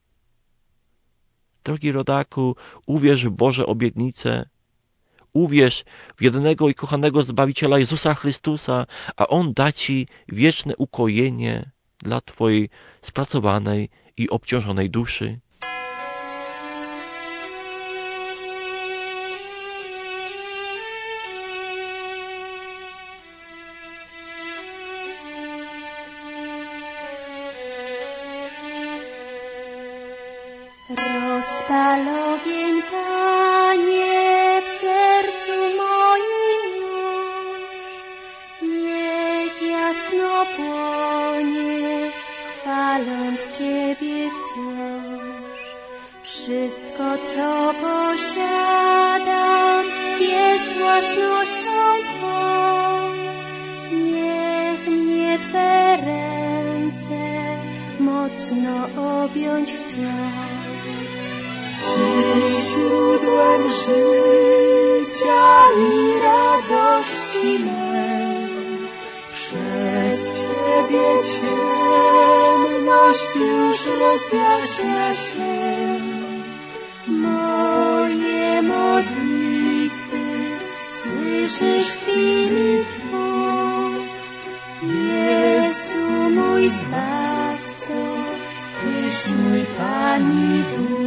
Drogi rodaku, uwierz w Boże obietnice. Uwierz w jedynego i kochanego Zbawiciela Jezusa Chrystusa, a On da ci wieczne ukojenie dla twojej spracowanej i obciążonej duszy. Rozpal ogień, Panie, w sercu moim już, niech jasno płonie, chwaląc Ciebie wciąż. Wszystko, co posiadam, jest własnością Twą. Niech mnie Twe ręce mocno objąć chcą. Ty źródłem życia i radości mej, przez Ciebie ciemność już rozjaśnia się. Moje modlitwy słyszysz w chwili Twą. Jezu mój Zbawco, Tyś mój Pan i Bóg.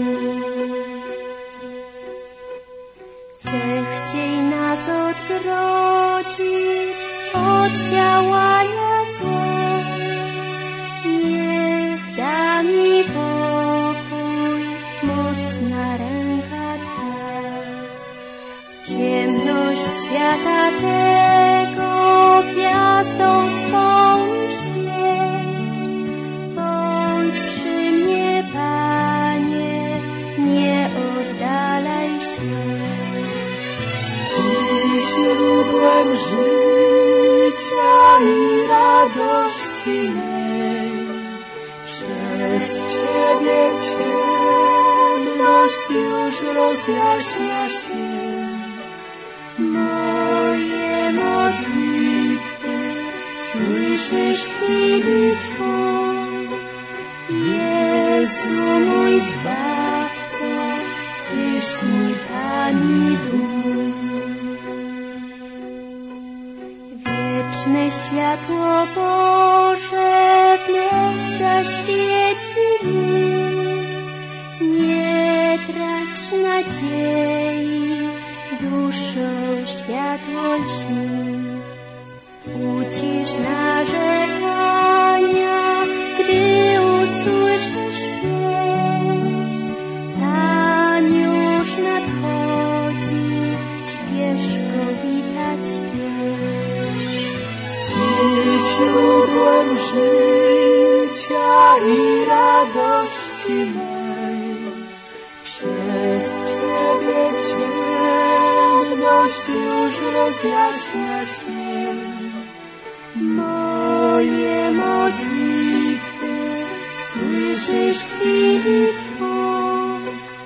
Zechciej nas odgrodzić od działania zła. Niech da mi pokój mocna ręka Twa. W ciemność świata świata tego gwiazdą swą świeć. Bądź przy mnie, Panie, nie oddalaj się. Ty źródłem życia i radości mej, przez Ciebie ciemność już rozjaśnia się. Moje modlitwy słyszysz chwili Twą. Jezu mój Zbawco, Tyś mój Pan i Bóg. Wieczne światło Boże w noc zaświeci mi. Nie trać nadziei, duszo światło lśni. Ucisz narzekania, gdy usłyszysz pieśń. Pan już nadchodzi, śpiesz go witać śpiesz. Ty źródłem życia i radości mej, przez Ciebie ciemność już rozjaśnia się. Moje modlitwy słyszysz chwili Twą.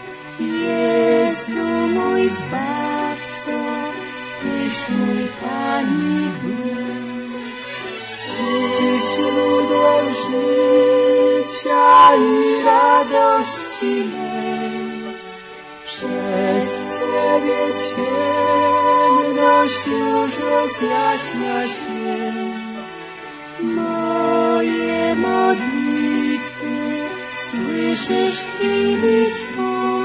Jezu mój Zbawco, Tyś mój Pan i Bóg. Ty źródłem życia i radości mej, przez Ciebie ciemność już rozjaśnia się. Moje modlitwy słyszysz chwili Twą.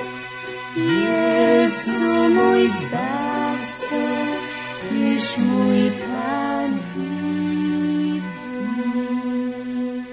Jezu mój Zbawco, Tyś mój Pan i Bóg.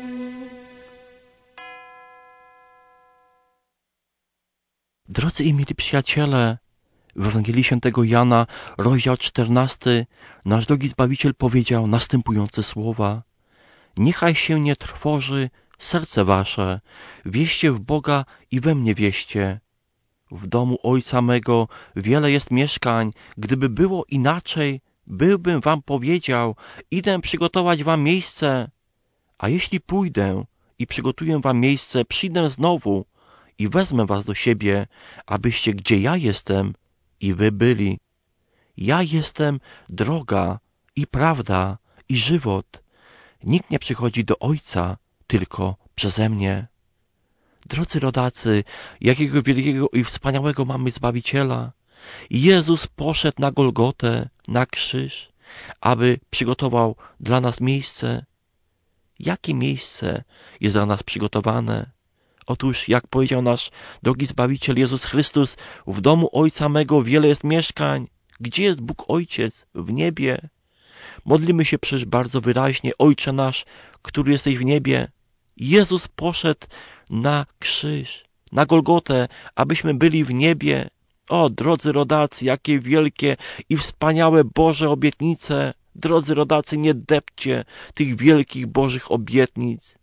Drodzy i mili przyjaciele, w Ewangelii Świętego Jana, rozdział czternasty, nasz drogi Zbawiciel powiedział następujące słowa. Niechaj się nie trwoży serce wasze, wierzcie w Boga i we mnie wierzcie. W domu Ojca mego wiele jest mieszkań, gdyby było inaczej, byłbym wam powiedział, idę przygotować wam miejsce. A jeśli pójdę i przygotuję wam miejsce, przyjdę znowu i wezmę was do siebie, abyście gdzie ja jestem i wy byli. Ja jestem droga i prawda i żywot. Nikt nie przychodzi do Ojca tylko przeze mnie. Drodzy rodacy, jakiego wielkiego i wspaniałego mamy Zbawiciela. Jezus poszedł na Golgotę, na krzyż, aby przygotował dla nas miejsce. Jakie miejsce jest dla nas przygotowane? Otóż, jak powiedział nasz drogi Zbawiciel Jezus Chrystus, w domu Ojca mego wiele jest mieszkań. Gdzie jest Bóg Ojciec? W niebie. Modlimy się przecież bardzo wyraźnie, Ojcze nasz, który jesteś w niebie. Jezus poszedł na krzyż, na Golgotę, abyśmy byli w niebie. O, drodzy rodacy, jakie wielkie i wspaniałe Boże obietnice. Drodzy rodacy, nie depcie tych wielkich Bożych obietnic.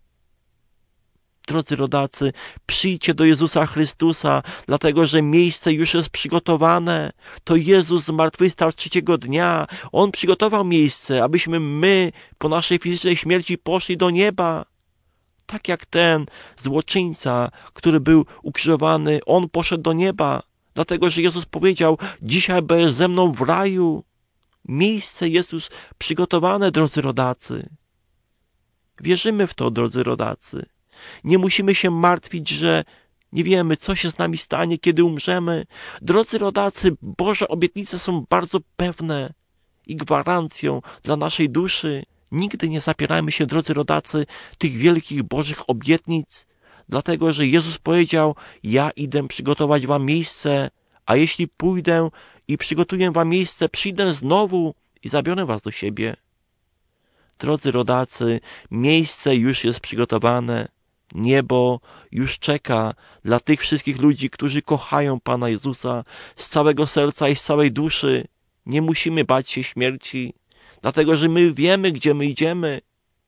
Drodzy rodacy, przyjdźcie do Jezusa Chrystusa, dlatego że miejsce już jest przygotowane. To Jezus zmartwychwstał trzeciego dnia. On przygotował miejsce, abyśmy my po naszej fizycznej śmierci poszli do nieba. Tak jak ten złoczyńca, który był ukrzyżowany, on poszedł do nieba, dlatego że Jezus powiedział, dzisiaj będziesz ze mną w raju. Miejsce jest już przygotowane, drodzy rodacy. Wierzymy w to, drodzy rodacy. Nie musimy się martwić, że nie wiemy, co się z nami stanie, kiedy umrzemy. Drodzy rodacy, Boże obietnice są bardzo pewne i gwarancją dla naszej duszy. Nigdy nie zapierajmy się, drodzy rodacy, tych wielkich Bożych obietnic, dlatego że Jezus powiedział, ja idę przygotować wam miejsce, a jeśli pójdę i przygotuję wam miejsce, przyjdę znowu i zabiorę was do siebie. Drodzy rodacy, miejsce już jest przygotowane. Niebo już czeka dla tych wszystkich ludzi, którzy kochają Pana Jezusa z całego serca i z całej duszy. Nie musimy bać się śmierci, dlatego że my wiemy, gdzie my idziemy.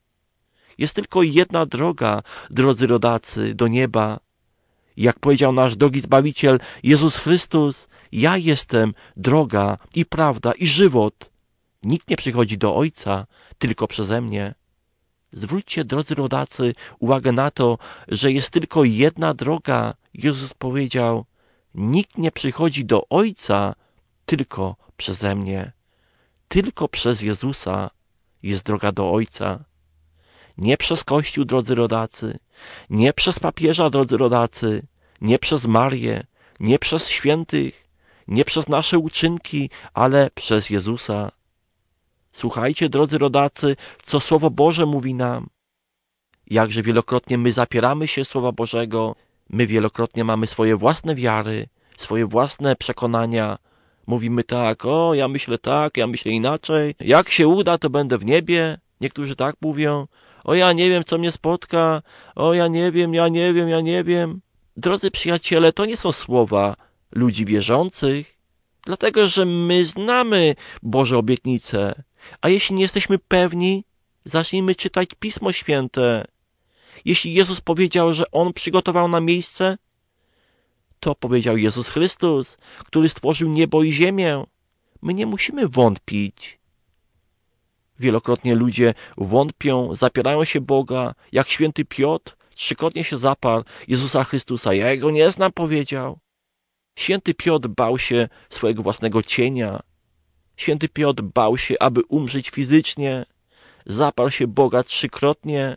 Jest tylko jedna droga, drodzy rodacy, do nieba. Jak powiedział nasz drogi Zbawiciel, Jezus Chrystus, ja jestem droga i prawda i żywot. Nikt nie przychodzi do Ojca, tylko przeze mnie. Zwróćcie, drodzy rodacy, uwagę na to, że jest tylko jedna droga. Jezus powiedział, nikt nie przychodzi do Ojca, tylko przeze mnie. Tylko przez Jezusa jest droga do Ojca. Nie przez Kościół, drodzy rodacy, nie przez papieża, drodzy rodacy, nie przez Marię, nie przez świętych, nie przez nasze uczynki, ale przez Jezusa. Słuchajcie, drodzy rodacy, co Słowo Boże mówi nam. Jakże wielokrotnie my zapieramy się Słowa Bożego, my wielokrotnie mamy swoje własne wiary, swoje własne przekonania. Mówimy tak, o, ja myślę tak, ja myślę inaczej. Jak się uda, to będę w niebie. Niektórzy tak mówią. O, ja nie wiem, co mnie spotka. O, ja nie wiem, ja nie wiem, ja nie wiem. Drodzy przyjaciele, to nie są słowa ludzi wierzących, dlatego że my znamy Boże obietnice. A jeśli nie jesteśmy pewni, zacznijmy czytać Pismo Święte. Jeśli Jezus powiedział, że On przygotował nam miejsce, to powiedział Jezus Chrystus, który stworzył niebo i ziemię. My nie musimy wątpić. Wielokrotnie ludzie wątpią, zapierają się Boga, jak święty Piotr trzykrotnie się zaparł Jezusa Chrystusa. Ja Jego nie znam, powiedział. Święty Piotr bał się swojego własnego cienia. Święty Piotr bał się, aby umrzeć fizycznie. Zaparł się Boga trzykrotnie.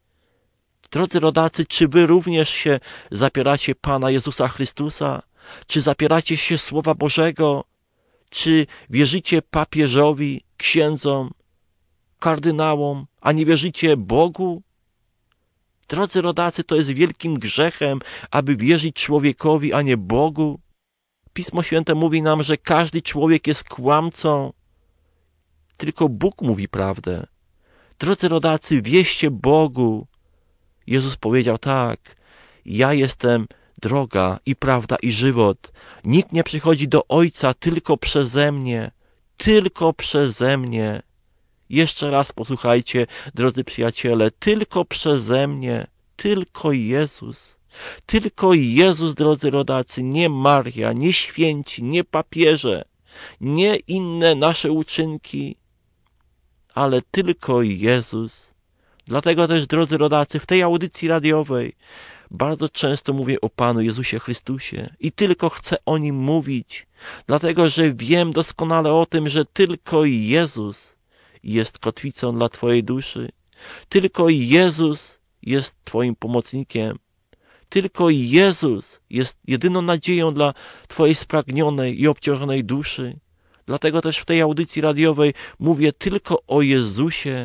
Drodzy rodacy, czy wy również się zapieracie Pana Jezusa Chrystusa? Czy zapieracie się Słowa Bożego? Czy wierzycie papieżowi, księdzom, kardynałom, a nie wierzycie Bogu? Drodzy rodacy, to jest wielkim grzechem, aby wierzyć człowiekowi, a nie Bogu. Pismo Święte mówi nam, że każdy człowiek jest kłamcą. Tylko Bóg mówi prawdę. Drodzy rodacy, wierzcie Bogu. Jezus powiedział tak, ja jestem droga i prawda i żywot. Nikt nie przychodzi do Ojca tylko przeze mnie. Tylko przeze mnie. Jeszcze raz posłuchajcie, drodzy przyjaciele, tylko przeze mnie. Tylko Jezus. Tylko Jezus, drodzy rodacy, nie Maria, nie święci, nie papieże, nie inne nasze uczynki, ale tylko Jezus. Dlatego też, drodzy rodacy, w tej audycji radiowej bardzo często mówię o Panu Jezusie Chrystusie i tylko chcę o Nim mówić, dlatego że wiem doskonale o tym, że tylko Jezus jest kotwicą dla Twojej duszy. Tylko Jezus jest Twoim pomocnikiem. Tylko Jezus jest jedyną nadzieją dla Twojej spragnionej i obciążonej duszy. Dlatego też w tej audycji radiowej mówię tylko o Jezusie.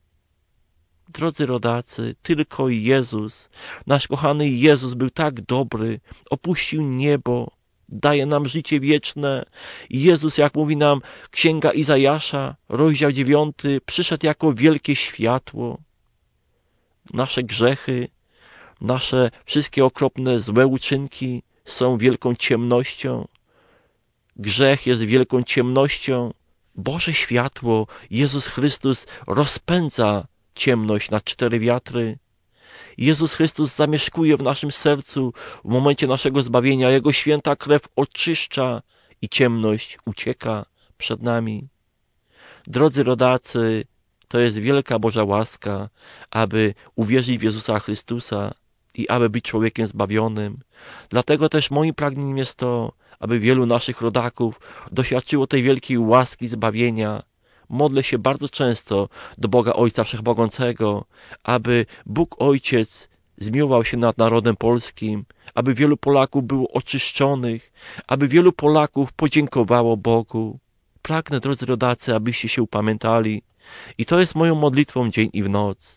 Drodzy rodacy, tylko Jezus, nasz kochany Jezus był tak dobry, opuścił niebo, daje nam życie wieczne. Jezus, jak mówi nam Księga Izajasza, rozdział dziewiąty, przyszedł jako wielkie światło. Nasze grzechy, nasze wszystkie okropne, złe uczynki są wielką ciemnością. Grzech jest wielką ciemnością. Boże światło, Jezus Chrystus rozpędza ciemność na cztery wiatry. Jezus Chrystus zamieszkuje w naszym sercu w momencie naszego zbawienia. Jego święta krew oczyszcza i ciemność ucieka przed nami. Drodzy rodacy, to jest wielka Boża łaska, aby uwierzyć w Jezusa Chrystusa i aby być człowiekiem zbawionym. Dlatego też moim pragnieniem jest to, aby wielu naszych rodaków doświadczyło tej wielkiej łaski zbawienia. Modlę się bardzo często do Boga Ojca Wszechmogącego, aby Bóg Ojciec zmiłował się nad narodem polskim, aby wielu Polaków było oczyszczonych, aby wielu Polaków podziękowało Bogu. Pragnę, drodzy rodacy, abyście się upamiętali i to jest moją modlitwą dzień i w noc.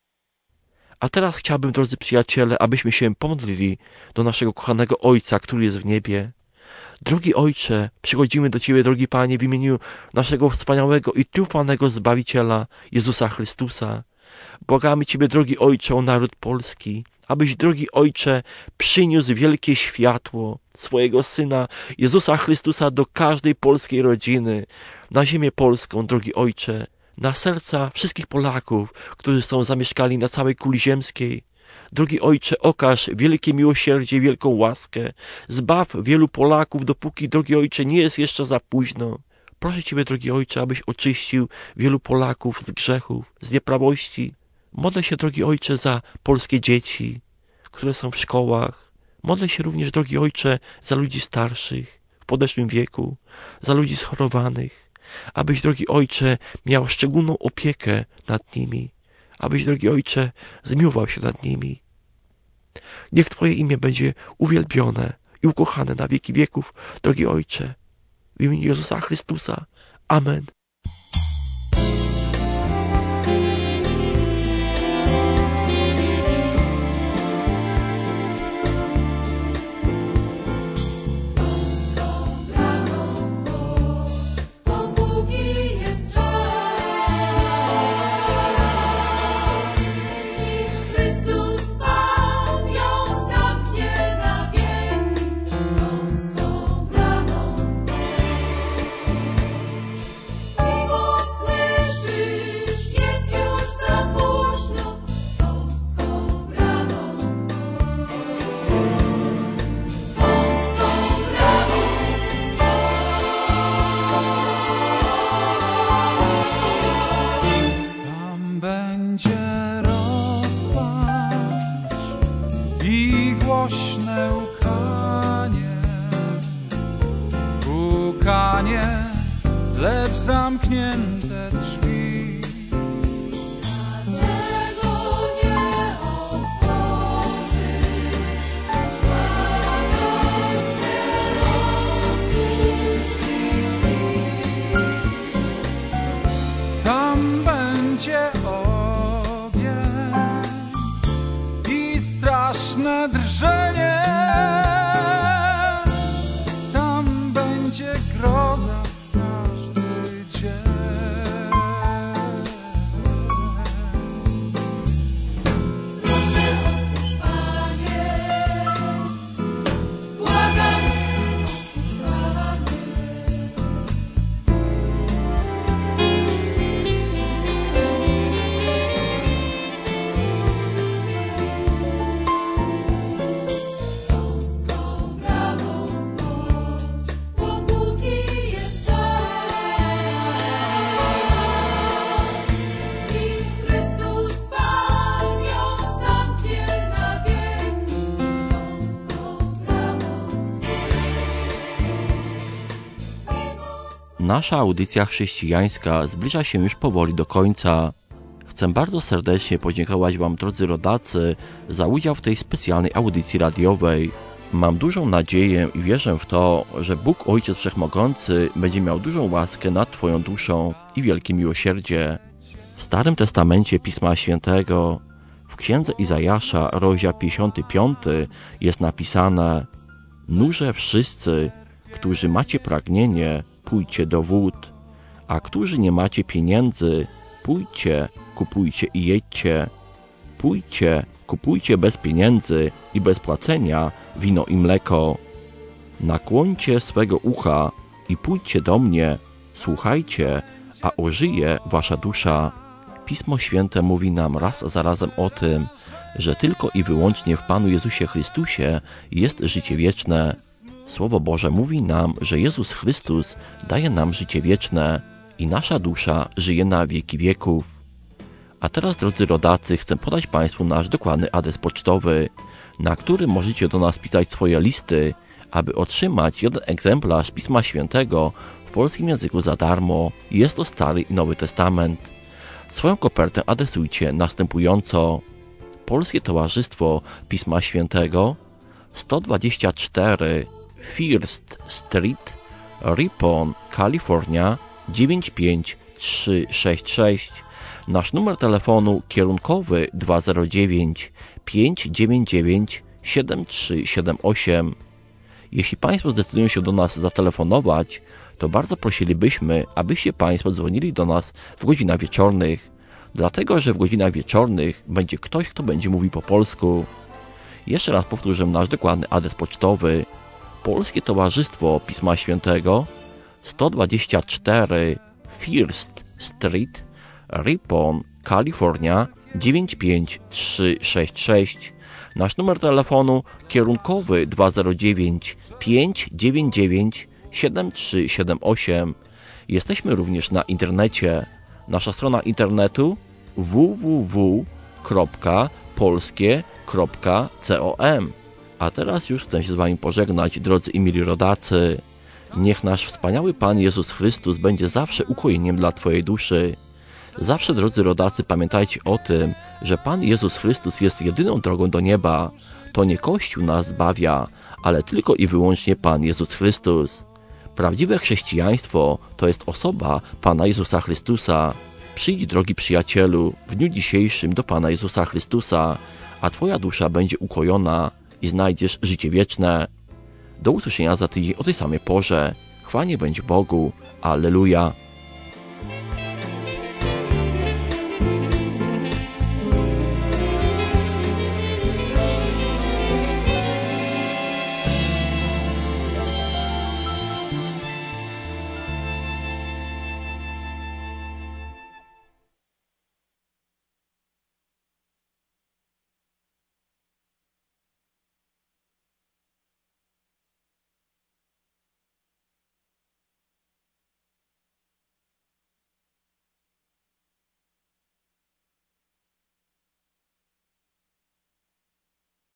A teraz chciałbym, drodzy przyjaciele, abyśmy się pomodlili do naszego kochanego Ojca, który jest w niebie. Drogi Ojcze, przychodzimy do Ciebie, drogi Panie, w imieniu naszego wspaniałego i triumfalnego Zbawiciela, Jezusa Chrystusa. Błagamy Ciebie, drogi Ojcze, o naród polski, abyś, drogi Ojcze, przyniósł wielkie światło swojego Syna Jezusa Chrystusa do każdej polskiej rodziny, na ziemię polską, drogi Ojcze, na serca wszystkich Polaków, którzy są zamieszkali na całej kuli ziemskiej. Drogi Ojcze, okaż wielkie miłosierdzie, wielką łaskę. Zbaw wielu Polaków, dopóki, drogi Ojcze, nie jest jeszcze za późno. Proszę Ciebie, drogi Ojcze, abyś oczyścił wielu Polaków z grzechów, z nieprawości. Modlę się, drogi Ojcze, za polskie dzieci, które są w szkołach. Modlę się również, drogi Ojcze, za ludzi starszych, w podeszłym wieku, za ludzi schorowanych. Abyś, drogi Ojcze, miał szczególną opiekę nad nimi. Abyś, drogi Ojcze, zmiłował się nad nimi. Niech Twoje imię będzie uwielbione i ukochane na wieki wieków, drogi Ojcze. W imieniu Jezusa Chrystusa. Amen. Lecz zamknięte drzwi. Dlaczego nie otworzysz? Błagam Cię, otwórz mi drzwi. Tam będzie ogień i straszne drżenie. Tam będzie groza. Nasza audycja chrześcijańska zbliża się już powoli do końca. Chcę bardzo serdecznie podziękować Wam, drodzy rodacy, za udział w tej specjalnej audycji radiowej. Mam dużą nadzieję i wierzę w to, że Bóg Ojciec Wszechmogący będzie miał dużą łaskę nad Twoją duszą i wielkie miłosierdzie. W Starym Testamencie Pisma Świętego, w Księdze Izajasza, rozdział pięćdziesiąty piąty, jest napisane: Nurze wszyscy, którzy macie pragnienie, pójdźcie do wód, a którzy nie macie pieniędzy, pójdźcie, kupujcie i jedźcie. Pójdźcie, kupujcie bez pieniędzy i bez płacenia wino i mleko. Nakłońcie swego ucha i pójdźcie do mnie, słuchajcie, a ożyje wasza dusza. Pismo Święte mówi nam raz za razem o tym, że tylko i wyłącznie w Panu Jezusie Chrystusie jest życie wieczne. Słowo Boże mówi nam, że Jezus Chrystus daje nam życie wieczne i nasza dusza żyje na wieki wieków. A teraz, drodzy rodacy, chcę podać Państwu nasz dokładny adres pocztowy, na który możecie do nas pisać swoje listy, aby otrzymać jeden egzemplarz Pisma Świętego w polskim języku za darmo. Jest to Stary i Nowy Testament. Swoją kopertę adresujcie następująco: Polskie Towarzystwo Pisma Świętego, sto dwadzieścia cztery First Street, Ripon, Kalifornia dziewięć pięć trzy sześć sześć. Nasz numer telefonu kierunkowy dwa zero dziewięć pięć dziewięć dziewięć siedem trzy siedem osiem. Jeśli Państwo zdecydują się do nas zatelefonować, to bardzo prosilibyśmy, abyście Państwo dzwonili do nas w godzinach wieczornych, dlatego że w godzinach wieczornych będzie ktoś, kto będzie mówił po polsku. Jeszcze raz powtórzę nasz dokładny adres pocztowy. Polskie Towarzystwo Pisma Świętego, sto dwadzieścia cztery First Street, Ripon, Kalifornia dziewięć pięć trzy sześć sześć. Nasz numer telefonu kierunkowy dwa zero dziewięć pięć dziewięć dziewięć siedem trzy siedem osiem. Jesteśmy również na internecie. Nasza strona internetu w w w kropka polskie kropka com. A teraz już chcę się z Wami pożegnać, drodzy i mili rodacy. Niech nasz wspaniały Pan Jezus Chrystus będzie zawsze ukojeniem dla Twojej duszy. Zawsze, drodzy rodacy, pamiętajcie o tym, że Pan Jezus Chrystus jest jedyną drogą do nieba. To nie Kościół nas zbawia, ale tylko i wyłącznie Pan Jezus Chrystus. Prawdziwe chrześcijaństwo to jest osoba Pana Jezusa Chrystusa. Przyjdź, drogi przyjacielu, w dniu dzisiejszym do Pana Jezusa Chrystusa, a Twoja dusza będzie ukojona i znajdziesz życie wieczne. Do usłyszenia za tydzień o tej samej porze. Chwała niech będzie Bogu. Alleluja.